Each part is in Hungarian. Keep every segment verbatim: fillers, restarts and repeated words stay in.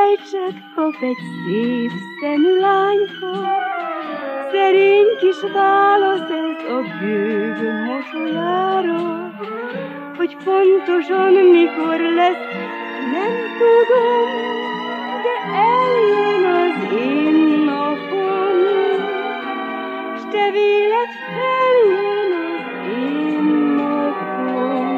felejtsed, kap egy szép szemű lányka. Szerény kis válasz ez a bőgő mosolyára, hogy pontosan mikor lesz, nem tudom, de eljön az én napom, s te véled feljön az én napom.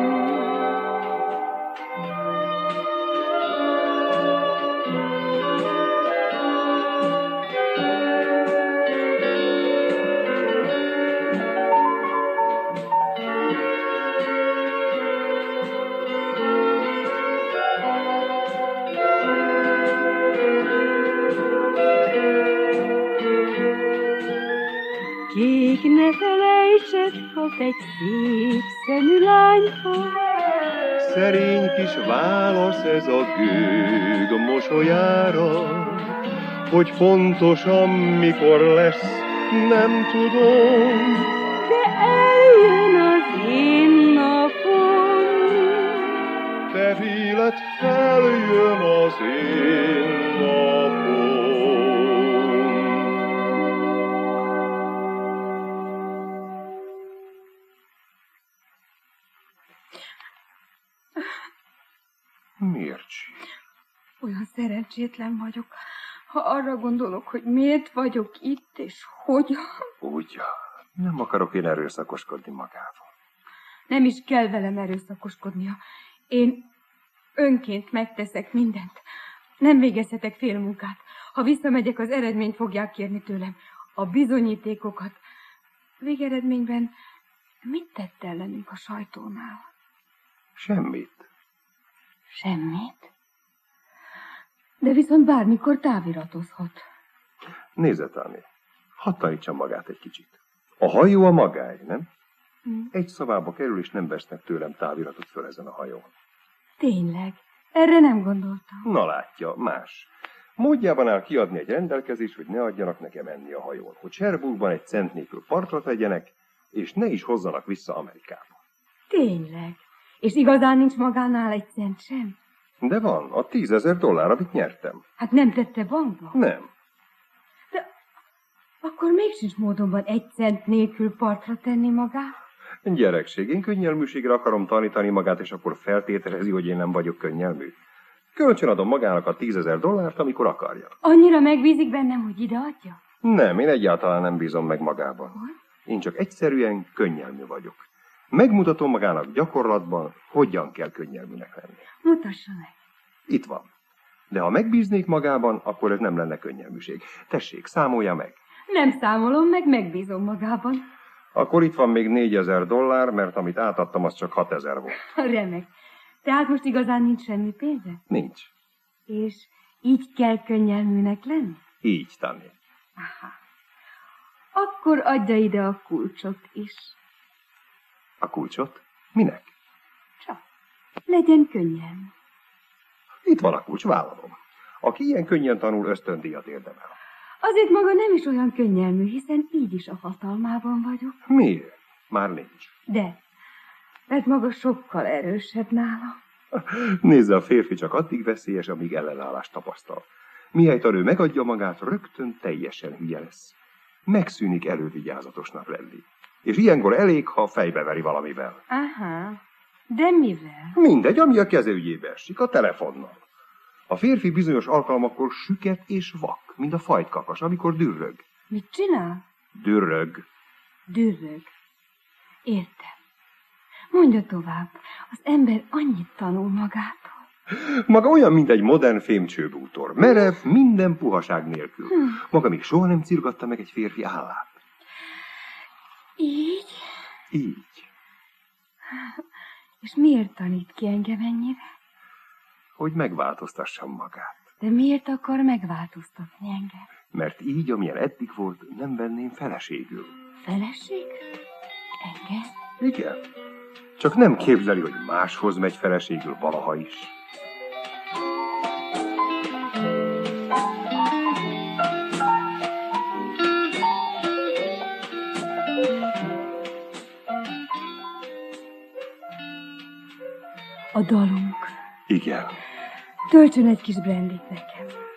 Kék, ne felejtsed, kap egy szép szemű lányka. Szerény kis válasz ez a gőg mosolyára, hogy pontosan mikor lesz, nem tudom, de eljön az én napom. te véled feljön az én napom. Miért? Olyan szerencsétlen vagyok, ha arra gondolok, hogy miért vagyok itt, és hogyan. Ugyan, nem akarok én erőszakoskodni magával. Nem is kell velem erőszakoskodnia. Én önként megteszek mindent. Nem végezhetek félmunkát. Ha visszamegyek, az eredményt fogják kérni tőlem. A bizonyítékokat. Végeredményben mit tett ellenünk a sajtónál? Semmit. Semmit? De viszont bármikor táviratozhat. Nézze, Tani, hadd tanítsa magát egy kicsit. A hajó a magány, nem? Hm. Egy szobába kerül, és nem vesznek tőlem táviratot föl ezen a hajón. Tényleg? Erre nem gondoltam. Na látja, más. Módjában áll kiadni egy rendelkezés, hogy ne adjanak nekem enni a hajón, hogy Cherbourgban egy cent nélkül partra tegyenek, és ne is hozzanak vissza Amerikába. Tényleg? És igazán nincs magánál egy cent sem? De van, a tízezer dollár, amit nyertem. Hát nem tette bankba? Nem. De akkor még sincs módonban egy cent nélkül partra tenni magát? Gyerekség, én könnyelműségre akarom tanítani magát, és akkor feltételezi, hogy én nem vagyok könnyelmű. Kölcsön adom magának a tízezer dollárt, amikor akarja. Annyira megbízik bennem, hogy ideadja? Nem, én egyáltalán nem bízom meg magában. Én csak egyszerűen könnyelmű vagyok. Megmutatom magának gyakorlatban, hogyan kell könnyelműnek lenni. Mutassa meg. Itt van. De ha megbíznék magában, akkor ez nem lenne könnyelműség. Tessék, számolja meg. Nem számolom meg, megbízom magában. Akkor itt van még négyezer dollár, mert amit átadtam, az csak hatezer volt. Remek. Tehát most igazán nincs semmi pénze? Nincs. És így kell könnyelműnek lenni? Így, Tani. Aha. Akkor adja ide a kulcsot is. A kulcsot? Minek? Csak. Legyen könnyelmű. Itt van a kulcs, vállalom. Aki ilyen könnyen tanul, ösztöndíjat érdemel. Azért maga nem is olyan könnyelmű, hiszen így is a hatalmában vagyok. Miért? Már nincs. De, mert maga sokkal erősebb nálam. Nézze, a férfi csak addig veszélyes, amíg ellenállást tapasztal. Mihelyt a nő megadja magát, rögtön teljesen hülye lesz. Megszűnik elővigyázatosnak lenni. És ilyenkor elég, ha fejbeveri valamivel. Aha, de mivel? Mindegy, ami a keze ügyébe esik, a telefonnal. A férfi bizonyos alkalmakkor süket és vak, mint a fajtkakas, amikor dürrög. Mit csinál? Dürrög. Dürrög. Értem. Mondja tovább, az ember annyit tanul magától. Maga olyan, mint egy modern fémcsőbútor. Merev, minden puhaság nélkül. Hm. Maga még soha nem cirgatta meg egy férfi állát. Így? Így. És miért tanít ki engem ennyire? Hogy megváltoztassam magát. De miért akar megváltoztatni engem? Mert így, amilyen eddig volt, nem venném feleségül. Feleség? Engem? Igen. Csak nem képzeli, hogy máshoz megy feleségül valaha is. A dalunk. Igen. Töltsön egy kis brandit nekem.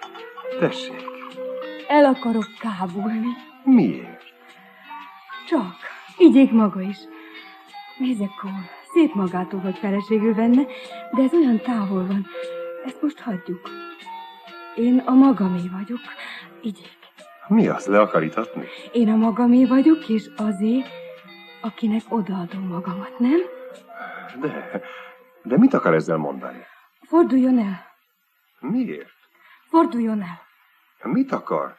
Tessék. El akarok kábulni. Miért? Csak. Igyék maga is. Nézzek, Cole, szép magától, hogy feleségül venne, de ez olyan távol van. Ezt most hagyjuk. Én a magamé vagyok. Igyék. Mi az, le akar itatni? Én a magamé vagyok, és azé, akinek odaadom magamat, nem? De, de mit akar ezzel mondani? Forduljon el. Miért? Forduljon el. Mit akar?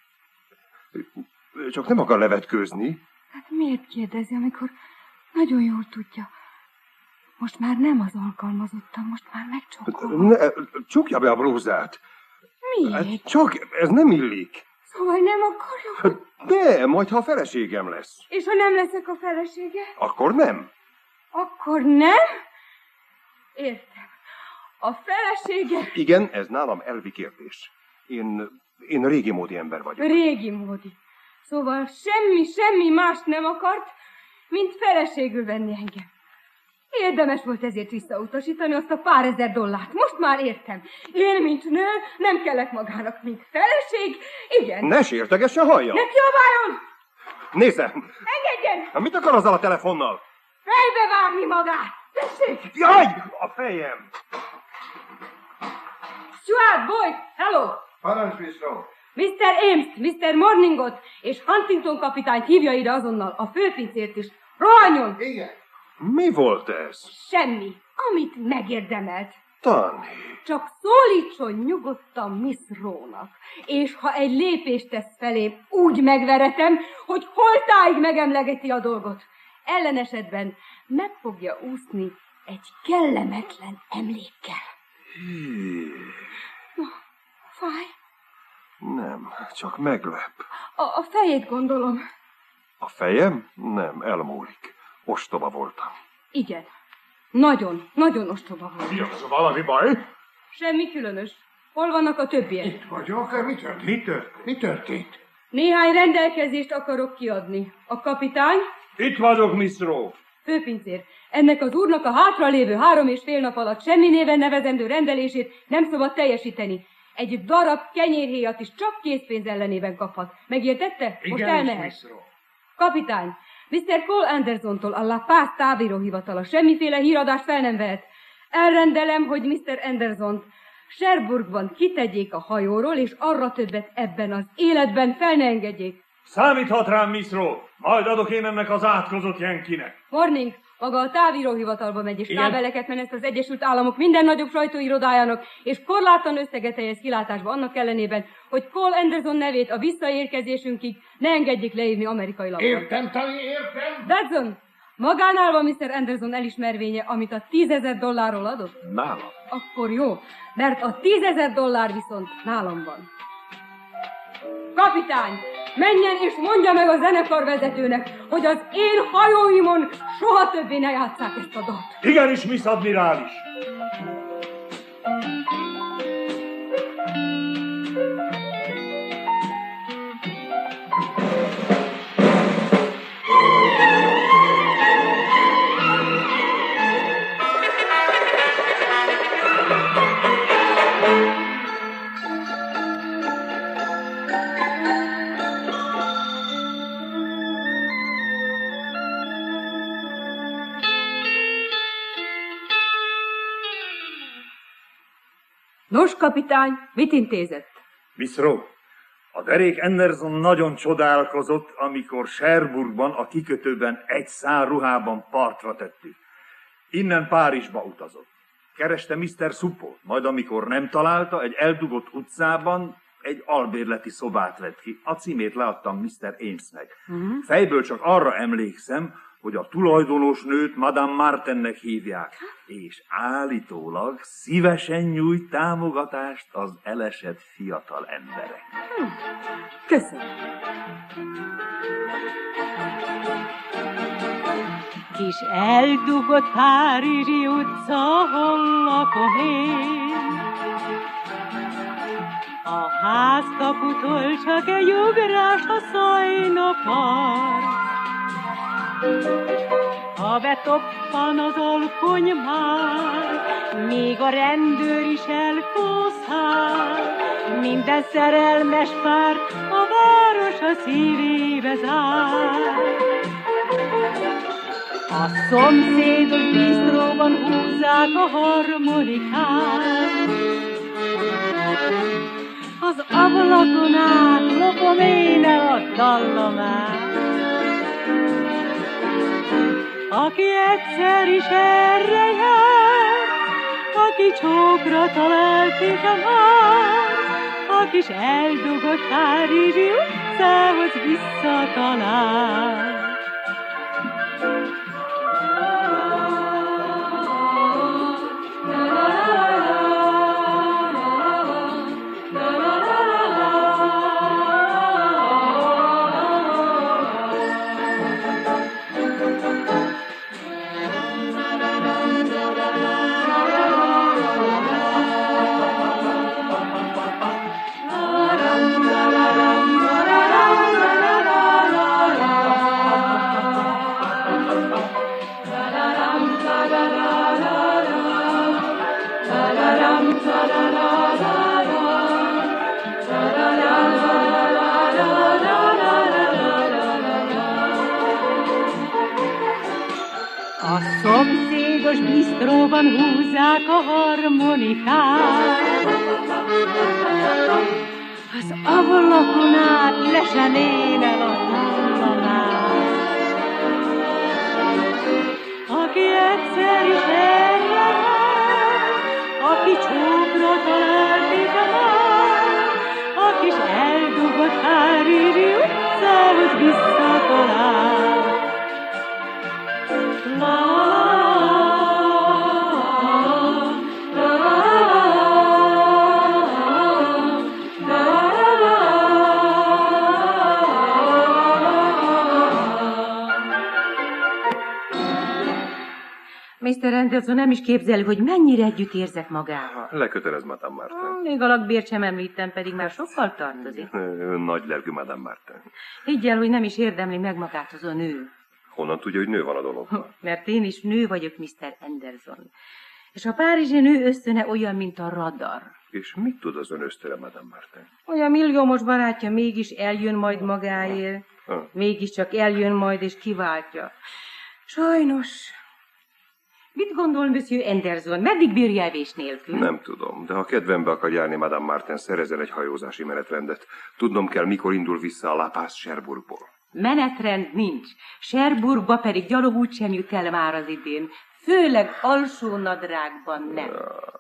Csak nem akar levetkőzni. Hát miért kérdezi, amikor nagyon jól tudja? Most már nem az alkalmazottam, most már megcsókolom. Ne, csukja be a blúzát. Miért? Hát csak, ez nem illik. Szóval nem akarjuk? De, majd ha a feleségem lesz. És ha nem leszek a felesége? Akkor nem. Akkor nem? Értem. A felesége... Igen, ez nálam elvi kérdés. Én, én régi módi ember vagyok. Régi módi. Szóval semmi, semmi mást nem akart, mint feleségül venni engem. Érdemes volt ezért visszautasítani azt a pár ezer dollárt. Most már értem. Én, mint nő, nem kellek magának, mint feleség. Igen. Ne sértegessen hallja! Ne kiabáljon! Nézze! Engedjen! Mit akar azzal a telefonnal? Fejbe vágni magát! Tessék! Jaj! A fejem! Stuart, boy! Hello! Parancs, Miss Rowe. miszter Ames, miszter Morningot és Huntington kapitányt hívja ide azonnal, a főpincért is. Rohanjon! Igen. Mi volt ez? Semmi, amit megérdemelt. Tanni. Csak szólítson nyugodtan Miss Rowe-nak, és ha egy lépést tesz felém, úgy megveretem, hogy holtáig megemlegeti a dolgot. Ellen esetben meg fogja úszni egy kellemetlen emlékkel. Hí. Na, fáj? Nem, csak meglep. A, a fejét gondolom. A fejem? Nem, elmúlik. Ostoba voltam. Igen. Nagyon, nagyon ostoba volt. Mi az, valami baj? Semmi különös. Hol vannak a többiek? Itt vagyok. Mi történt? Mi történt? Mi történt? Néhány rendelkezést akarok kiadni. A kapitány, Itt vagyok, Miss Rowe. főpincér, ennek az úrnak a hátralévő három és fél nap alatt semmi néven nevezendő rendelését nem szabad teljesíteni. Egy darab kenyérhéjat is csak készpénz ellenében kaphat. Megértette? Most Igen, elmehet. Miss Rowe. Kapitány, miszter Cole Andersontól a La Paz távíróhivatala semmiféle híradást fel nem vehet. Elrendelem, hogy miszter Andersont Cherbourgban kitegyék a hajóról, és arra többet ebben az életben fel ne engedjék. Számíthat rám, Miss Rowe. Majd adok én ennek az átkozott Yankinek. Morning, maga a távíróhivatalba megy, és Igen? kábeleket meneszt az Egyesült Államok minden nagyobb sajtóirodájának, és korlátlan összeget helyez kilátásba annak ellenében, hogy Cole Anderson nevét a visszaérkezésünkig ne engedjék leírni amerikai lapon. Értem, Tani, értem. Dodson, magánál van miszter Anderson elismervénye, amit a tízezer dollárról adott? Nálam. Akkor jó, mert a tízezer dollár viszont nálam van. Kapitány, menjen és mondja meg a zenekarvezetőnek, hogy az én hajóimon soha többé ne játsszák ezt a dalt. Igenis, Miss Admirális. Nos, kapitány, mit intézett? Miss Rowe, a derék Anderson nagyon csodálkozott, amikor Cherbourgban a kikötőben egy szár ruhában partra tettük. Innen Párizsba utazott. Kereste miszter Suppot, majd amikor nem találta, egy eldugott utcában egy albérleti szobát vett ki. A címét leadtam miszter Amesnek. Uh-huh. Fejből csak arra emlékszem, hogy a tulajdonos nőt Madame Martennek hívják, és állítólag szívesen nyújt támogatást az elesett fiatal emberek. Hm. Köszönöm. Kis eldugott párizsi utca, hol lakom én. A házkaputól csak egy ugrás a Szajna-part. Ha betoppan az alkony már, még a rendőr is elkószál, minden szerelmes pár a város a szívébe zár. A szomszédos bistróban húzzák a harmonikát. Az ablakon át lopom én el a dallamát. Aki egyszer is erre jár, aki csókra talált igen már, aki s eldugott Párizsi utcához visszatalál. A szomszédos bistróban húzzák a harmonikát. Az ablakon át le sem énel a dallamát. Aki egyszer is erre jár, aki csókra talált igen már, aki s eldugott Párizsi utcához visszatalál. miszter Anderson nem is képzeli, hogy mennyire együtt érzek magával. Lekötelez, Madame Martin. Még a lakbért sem említem, pedig már sokkal tartozik. Ön nagy lelkű, Madame Martin. Higgy el, hogy nem is érdemli meg magát az a nő. Honnan tudja, hogy nő van a dologban? Mert én is nő vagyok, miszter Anderson. És a párizsi nő ösztöne olyan, mint a radar. És mit tud az ön ösztöne, Madame Martin? Olyan milliómos barátja mégis eljön majd magáért. Ha. Mégiscsak eljön majd és kiváltja. Sajnos. Mit gondol, Monsieur Anderson? Meddig bírja evés nélkül? Nem tudom, de ha kedvembe akar járni, Madame Martin, szerezzen egy hajózási menetrendet. Tudnom kell, mikor indul vissza a La Paz Cherbourgból. Menetrend nincs. Cherbourgba pedig gyalog úgy sem jut el már az idén. Főleg alsó nadrágban nem.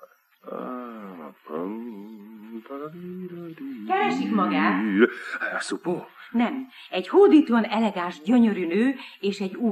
Keresik magát? Szupó? Nem. Egy hódítóan elegáns, gyönyörű nő és egy